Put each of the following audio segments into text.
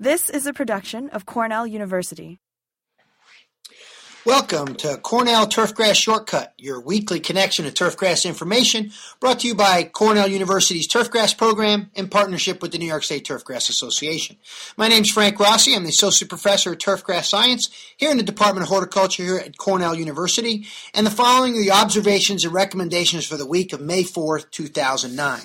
This is a production of Cornell University. Welcome to Cornell Turfgrass Shortcut, your weekly connection to turfgrass information, brought to you by Cornell University's Turfgrass Program in partnership with the New York State Turfgrass Association. My name is Frank Rossi. I'm the Associate Professor of Turfgrass Science here in the Department of Horticulture here at Cornell University, and the following are the observations and recommendations for the week of May 4th, 2009.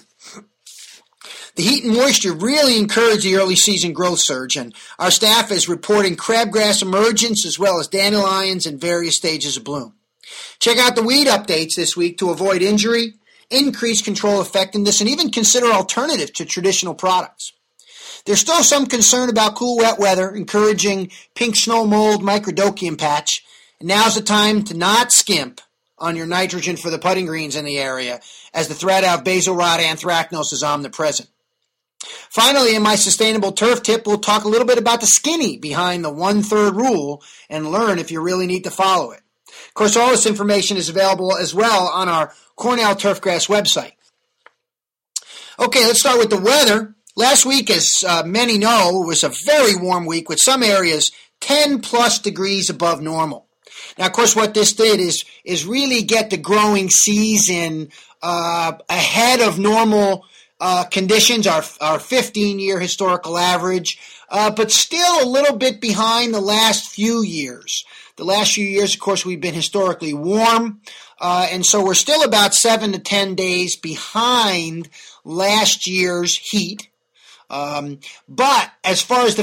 The heat and moisture really encouraged the early season growth surge, and our staff is reporting crabgrass emergence as well as dandelions in various stages of bloom. Check out the weed updates this week to avoid injury, increase control effectiveness, and even consider alternatives to traditional products. There's still some concern about cool, wet weather, encouraging pink snow mold microdochium patch, and now's the time to not skimp on your nitrogen for the putting greens in the area, as the threat of basal rot anthracnose is omnipresent. Finally, in my sustainable turf tip, we'll talk a little bit about the skinny behind the 1/3 rule and learn if you really need to follow it. Of course, all this information is available as well on our Cornell Turfgrass website. Okay, let's start with the weather. Last week, as many know, was a very warm week with some areas 10 plus degrees above normal. Now, of course, what this did is really get the growing season ahead of normal conditions, our 15-year historical average, but still a little bit behind the last few years. The last few years, of course, we've been historically warm, and so we're still about 7 to 10 days behind last year's heat. But as far as the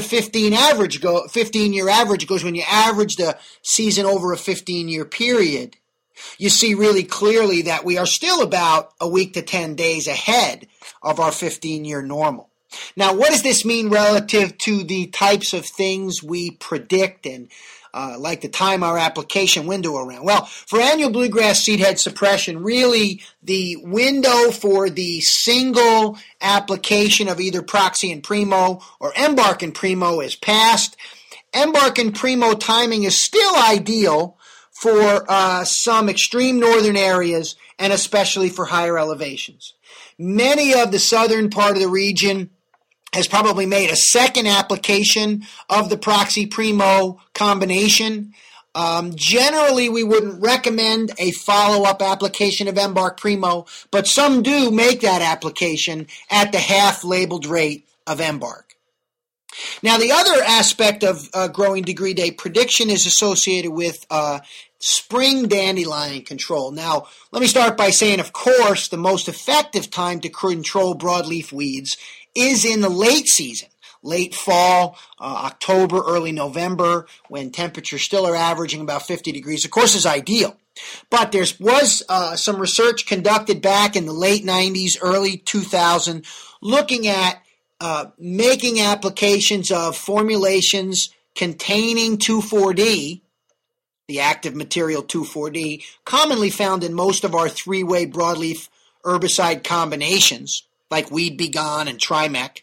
15-year average goes, when you average the season over a 15-year period, you see really clearly that we are still about a week to 10 days ahead of our 15-year normal. Now, what does this mean relative to the types of things we predict and like to time our application window around? Well, for annual bluegrass seed head suppression, really the window for the single application of either Proxy and Primo or Embark and Primo is past. Embark and Primo timing is still ideal for some extreme northern areas and especially for higher elevations. Many of the southern part of the region has probably made a second application of the Proxy Primo combination. Generally, we wouldn't recommend a follow-up application of Embark Primo, but some do make that application at the half-labeled rate of Embark. Now, the other aspect of growing degree day prediction is associated with spring dandelion control. Now, let me start by saying, of course, the most effective time to control broadleaf weeds is in the late season, late fall, October, early November, when temperatures still are averaging about 50 degrees. Of course, is ideal. But there was some research conducted back in the late 90s, early 2000, looking at making applications of formulations containing 2,4-D, the active material 2,4-D, commonly found in most of our three-way broadleaf herbicide combinations, like Weed Be Gone and Trimec.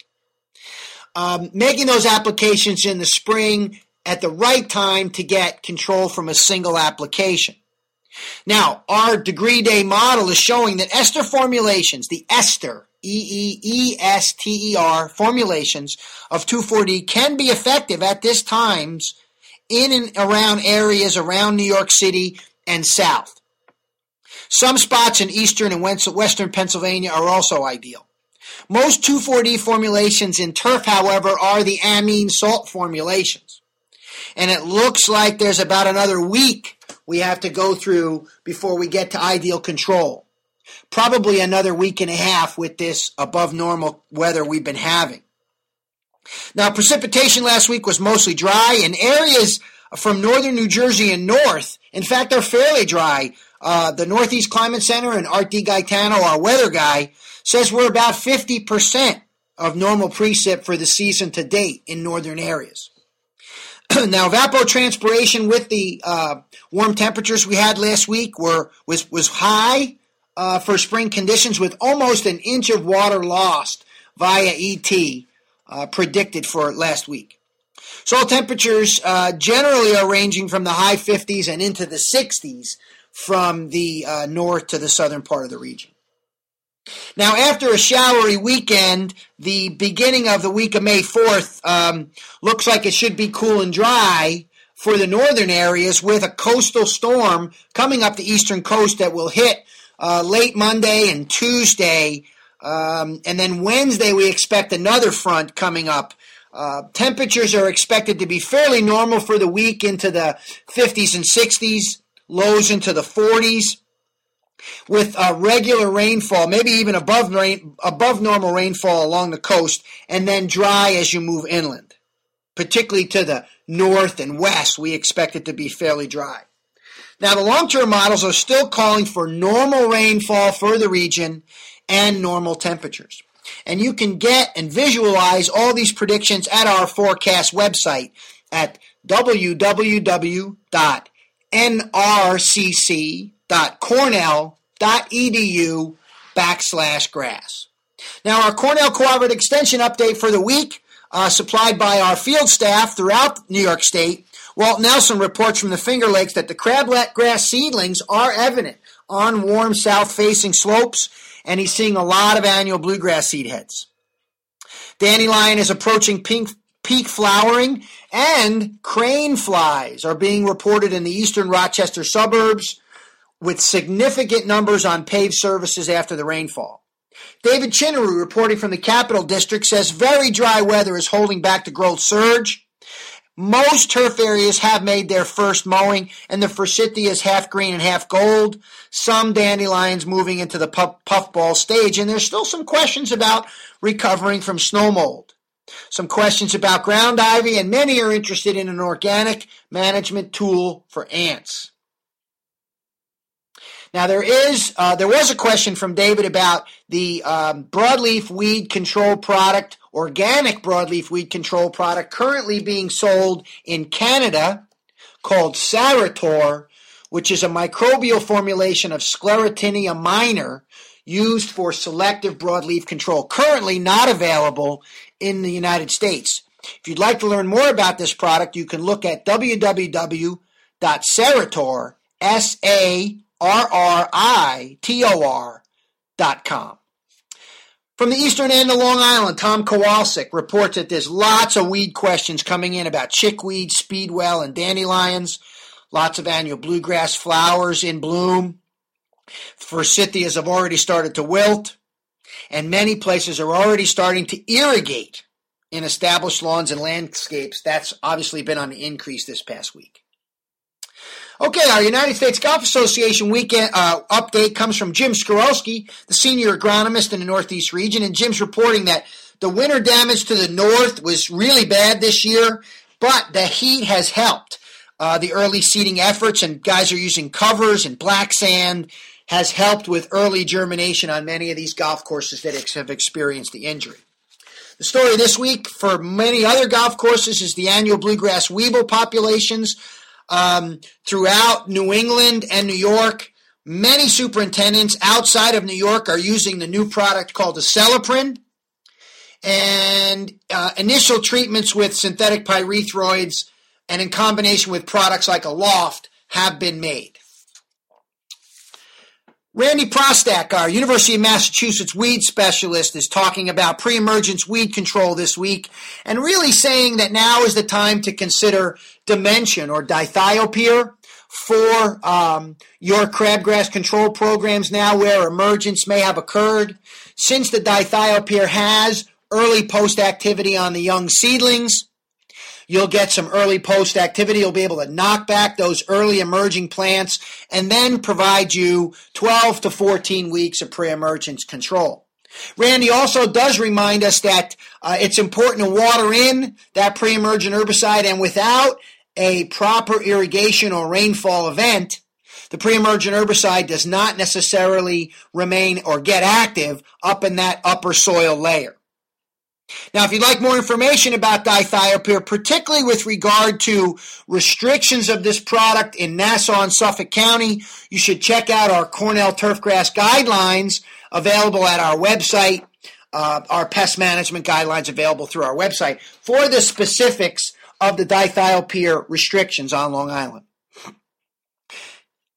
Making those applications in the spring at the right time to get control from a single application. Now, our degree day model is showing that ester formulations, the ester, EEESTER formulations of 2,4-D can be effective at this times in and around areas around New York City and south. Some spots in eastern and western Pennsylvania are also ideal. Most 2,4-D formulations in turf, however, are the amine salt formulations. And it looks like there's about another week we have to go through before we get to ideal control. Probably another week and a half with this above normal weather we've been having. Now, precipitation last week was mostly dry, and areas from northern New Jersey and north, in fact, are fairly dry. The Northeast Climate Center and Art DiGaetano, our weather guy, says we're about 50% of normal precip for the season to date in northern areas. Now, evapotranspiration with the warm temperatures we had last week was high for spring conditions, with almost an inch of water lost via ET predicted for last week. Soil temperatures generally are ranging from the high 50s and into the 60s from the north to the southern part of the region. Now, after a showery weekend, the beginning of the week of May 4th looks like it should be cool and dry for the northern areas, with a coastal storm coming up the eastern coast that will hit late Monday and Tuesday. And then Wednesday, we expect another front coming up. Temperatures are expected to be fairly normal for the week, into the 50s and 60s, lows into the 40s. With regular rainfall, maybe even above normal rainfall along the coast, and then dry as you move inland. Particularly to the north and west, we expect it to be fairly dry. Now, the long-term models are still calling for normal rainfall for the region and normal temperatures. And you can get and visualize all these predictions at our forecast website at www.nrcc.cornell.edu/grass. Now, our Cornell Cooperative Extension update for the week, supplied by our field staff throughout New York State. Walt Nelson reports from the Finger Lakes that the crabgrass seedlings are evident on warm south-facing slopes, and he's seeing a lot of annual bluegrass seed heads. Dandelion is approaching peak flowering, and crane flies are being reported in the eastern Rochester suburbs, with significant numbers on paved surfaces after the rainfall. David Chinnery, reporting from the Capital District, says very dry weather is holding back the growth surge. Most turf areas have made their first mowing, and the forsythia is half green and half gold. Some dandelions moving into the puffball stage, and there's still some questions about recovering from snow mold. Some questions about ground ivy, and many are interested in an organic management tool for ants. Now, there was a question from David about the broadleaf weed control product, organic broadleaf weed control product currently being sold in Canada, called Sarator, which is a microbial formulation of Sclerotinia minor used for selective broadleaf control. Currently not available in the United States. If you'd like to learn more about this product, you can look at www.Sarritor.com. From the eastern end of Long Island, Tom Kowalczyk reports that there's lots of weed questions coming in about chickweed, speedwell, and dandelions. Lots of annual bluegrass flowers in bloom. Forsythias have already started to wilt, and many places are already starting to irrigate in established lawns and landscapes. That's obviously been on the increase this past week. Okay, our United States Golf Association weekend update comes from Jim Skorolski, the senior agronomist in the Northeast region, and Jim's reporting that the winter damage to the north was really bad this year, but the heat has helped. The early seeding efforts, and guys are using covers and black sand, has helped with early germination on many of these golf courses that have experienced the injury. The story this week for many other golf courses is the annual bluegrass weevil populations throughout New England and New York. Many superintendents outside of New York are using the new product called Acelepryn, and initial treatments with synthetic pyrethroids and in combination with products like Aloft have been made. Randy Prostak, our University of Massachusetts weed specialist, is talking about pre-emergence weed control this week and really saying that now is the time to consider Dimension or dithiopyr for your crabgrass control programs now where emergence may have occurred. Since the dithiopyr has early post activity on the young seedlings, you'll get some early post activity. You'll be able to knock back those early emerging plants and then provide you 12 to 14 weeks of pre-emergence control. Randy also does remind us that it's important to water in that pre-emergent herbicide, and without a proper irrigation or rainfall event, the pre-emergent herbicide does not necessarily remain or get active up in that upper soil layer. Now, if you'd like more information about dithiopyr, particularly with regard to restrictions of this product in Nassau and Suffolk County, you should check out our Cornell Turfgrass Guidelines available at our website, our pest management guidelines available through our website for the specifics of the dithiopyr restrictions on Long Island.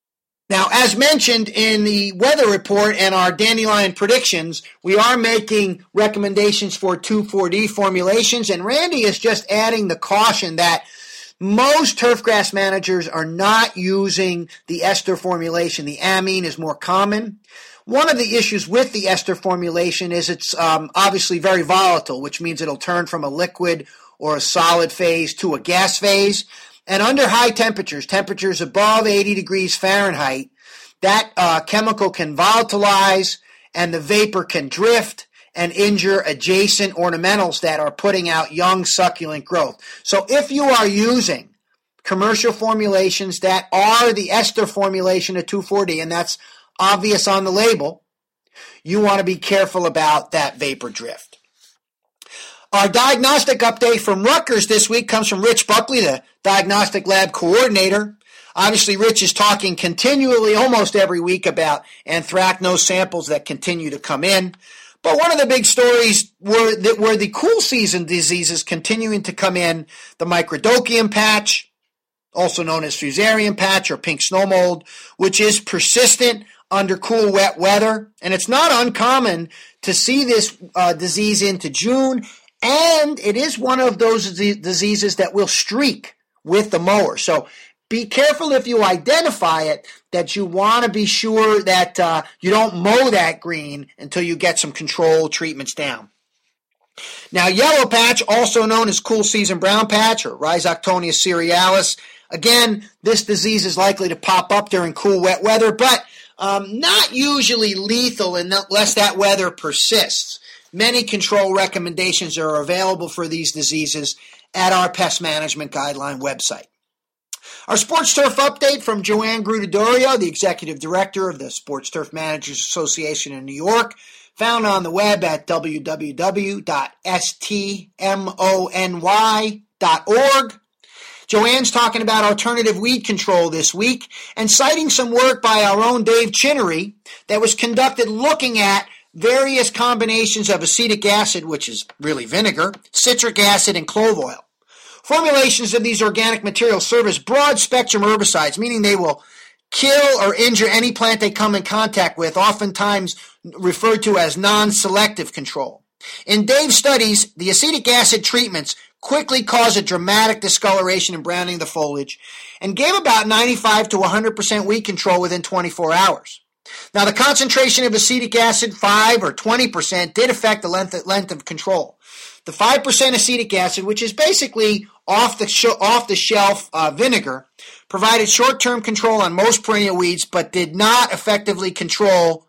Now, as mentioned in the weather report and our dandelion predictions, we are making recommendations for 2,4-D formulations, and Randy is just adding the caution that most turfgrass managers are not using the ester formulation. The amine is more common. One of the issues with the ester formulation is it's obviously very volatile, which means it'll turn from a liquid or a solid phase to a gas phase. And under high temperatures above 80 degrees Fahrenheit, that chemical can volatilize and the vapor can drift and injure adjacent ornamentals that are putting out young succulent growth. So if you are using commercial formulations that are the ester formulation of 2,4-D, and that's obvious on the label, you want to be careful about that vapor drift. Our diagnostic update from Rutgers this week comes from Rich Buckley, the diagnostic lab coordinator. Obviously, Rich is talking continually, almost every week, about anthracnose samples that continue to come in. But one of the big stories were the cool season diseases continuing to come in, the microdochium patch, also known as fusarium patch or pink snow mold, which is persistent under cool, wet weather. And it's not uncommon to see this disease into June. And it is one of those diseases that will streak with the mower. So be careful if you identify it, that you want to be sure that you don't mow that green until you get some control treatments down. Now, yellow patch, also known as cool season brown patch or Rhizoctonia cerealis. Again, this disease is likely to pop up during cool, wet weather, but not usually lethal unless that weather persists. Many control recommendations are available for these diseases at our pest management guideline website. Our Sports Turf update from Joanne Grudedorio, the executive director of the Sports Turf Managers Association in New York, found on the web at www.stmony.org. Joanne's talking about alternative weed control this week and citing some work by our own Dave Chinnery that was conducted looking at various combinations of acetic acid, which is really vinegar, citric acid, and clove oil. Formulations of these organic materials serve as broad-spectrum herbicides, meaning they will kill or injure any plant they come in contact with, oftentimes referred to as non-selective control. In Dave's studies, the acetic acid treatments quickly cause a dramatic discoloration and browning of the foliage and gave about 95 to 100% weed control within 24 hours. Now, the concentration of acetic acid, 5 or 20%, did affect the length of control. The 5% acetic acid, which is basically off-the-shelf vinegar, provided short-term control on most perennial weeds, but did effectively control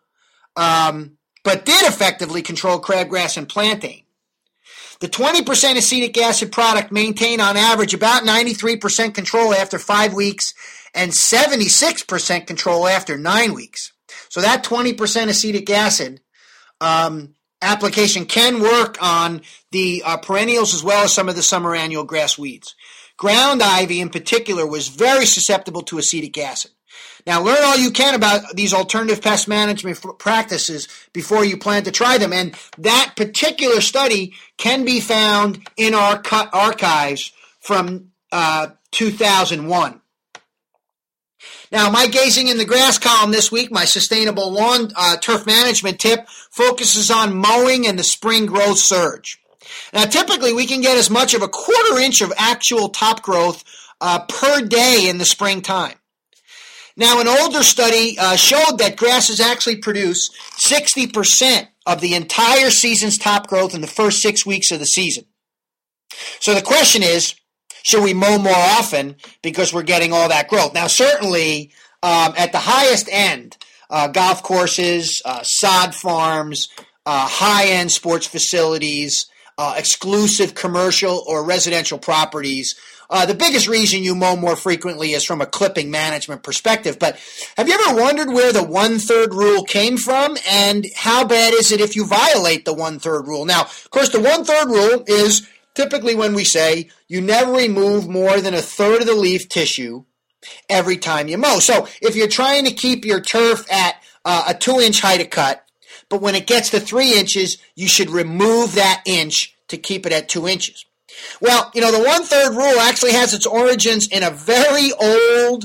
crabgrass and plantain. The 20% acetic acid product maintained on average about 93% control after 5 weeks and 76% control after 9 weeks. So that 20% acetic acid application can work on the perennials as well as some of the summer annual grass weeds. Ground ivy in particular was very susceptible to acetic acid. Now, learn all you can about these alternative pest management practices before you plan to try them. And that particular study can be found in our archives from 2001. Now, my gazing in the grass column this week, my sustainable lawn turf management tip focuses on mowing and the spring growth surge. Now, typically, we can get as much of a quarter inch of actual top growth per day in the springtime. Now, an older study showed that grasses actually produce 60% of the entire season's top growth in the first 6 weeks of the season. So the question is, should we mow more often because we're getting all that growth? Now, certainly at the highest end, golf courses, sod farms, high-end sports facilities, exclusive commercial or residential properties, the biggest reason you mow more frequently is from a clipping management perspective. But have you ever wondered where the 1/3 rule came from, and how bad is it if you violate the 1/3 rule? Now, of course, the 1/3 rule is typically when we say you never remove more than 1/3 of the leaf tissue every time you mow. So if you're trying to keep your turf at a 2-inch height of cut, but when it gets to 3 inches, you should remove that inch to keep it at 2 inches. Well, the 1/3 rule actually has its origins in a very old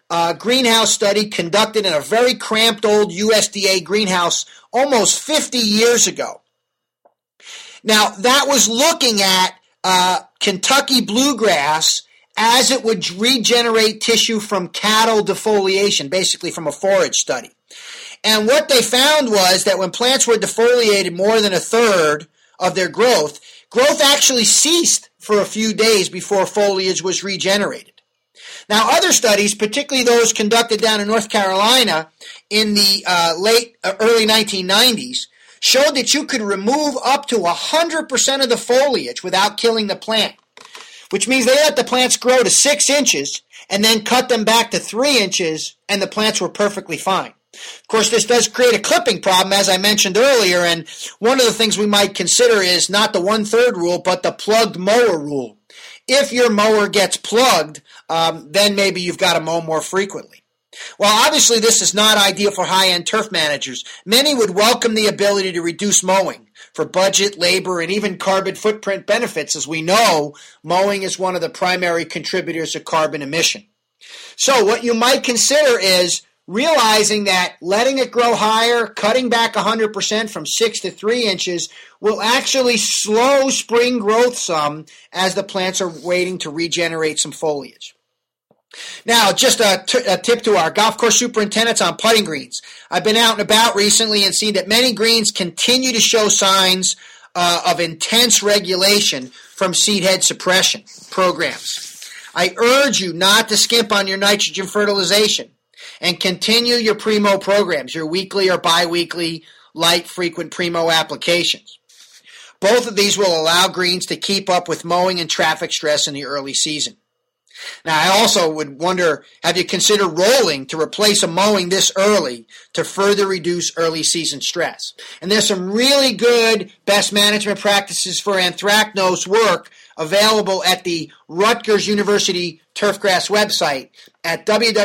greenhouse study conducted in a very cramped old USDA greenhouse almost 50 years ago. Now, that was looking at Kentucky bluegrass as it would regenerate tissue from cattle defoliation, basically from a forage study. And what they found was that when plants were defoliated more than a third of their growth actually ceased for a few days before foliage was regenerated. Now, other studies, particularly those conducted down in North Carolina in the early 1990s, showed that you could remove up to 100% of the foliage without killing the plant, which means they let the plants grow to 6 inches and then cut them back to 3 inches, and the plants were perfectly fine. Of course, this does create a clipping problem, as I mentioned earlier, and one of the things we might consider is not the 1/3 rule, but the plugged mower rule. If your mower gets plugged, then maybe you've got to mow more frequently. While obviously this is not ideal for high-end turf managers, many would welcome the ability to reduce mowing for budget, labor, and even carbon footprint benefits. As we know, mowing is one of the primary contributors to carbon emission. So what you might consider is realizing that letting it grow higher, cutting back 100% from 6 to 3 inches, will actually slow spring growth some as the plants are waiting to regenerate some foliage. Now, just a tip to our golf course superintendents on putting greens. I've been out and about recently and seen that many greens continue to show signs of intense regulation from seed head suppression programs. I urge you not to skimp on your nitrogen fertilization and continue your primo programs, your weekly or biweekly light frequent primo applications. Both of these will allow greens to keep up with mowing and traffic stress in the early season. Now, I also would wonder, have you considered rolling to replace a mowing this early to further reduce early season stress? And there's some really good best management practices for anthracnose work available at the Rutgers University Turfgrass website at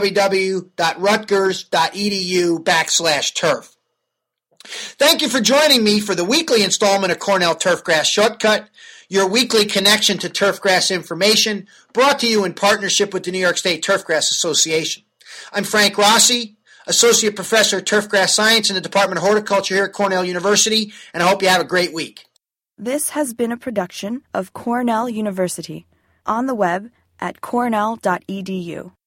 www.rutgers.edu/turf. Thank you for joining me for the weekly installment of Cornell Turfgrass Shortcut, your weekly connection to turfgrass information, brought to you in partnership with the New York State Turfgrass Association. I'm Frank Rossi, Associate Professor of Turfgrass Science in the Department of Horticulture here at Cornell University, and I hope you have a great week. This has been a production of Cornell University, on the web at cornell.edu.